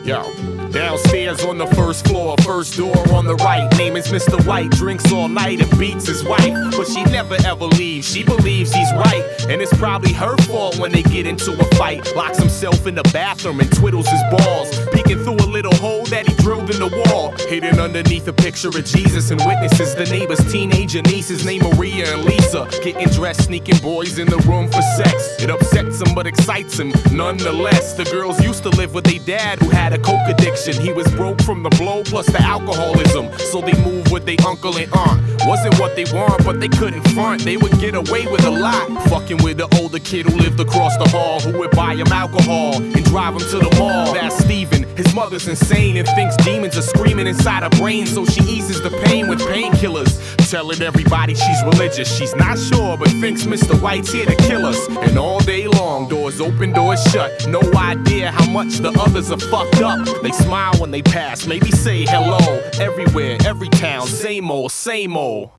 Yo, downstairs on the first floor, first door on the right. Name is Mr. White, drinks all night and beats his wife. But she never ever leaves, she believes he's right. And it's probably her fault when they get into a fight. Locks himself in the bathroom and twiddles his balls, peeking through a little hole that he drilled in the wall. Hidden underneath a picture of Jesus and witnesses the neighbor's teenager nieces named Maria and Lisa. Getting dressed, sneaking boys in the room for sex. It upsets him but excites him nonetheless. The girls used to live with their dad who had a coke addiction. He was broke from the blow plus the alcoholism, so they moved with their uncle and aunt. Wasn't what they want, but they couldn't front. They would get away with a lot, fucking with the older kid who lived across the hall, who would buy him alcohol and drive him to the mall. That's Steven. His mother's insane and thinks demons are screaming inside her brain, so she eases the pain with painkillers, telling everybody she's religious. She's not sure, but thinks Mr. White's here to kill us. And all day long, doors open, doors shut. No idea how much the others are fucked up. They smile when they pass, maybe say hello. Everywhere, every town, same old, same old.